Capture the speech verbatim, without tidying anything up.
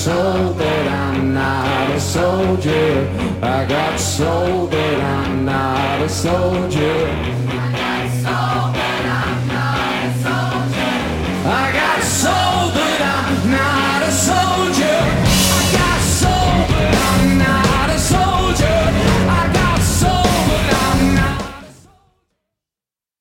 soul that I'm not a soldier. I got soul that I'm not a soldier.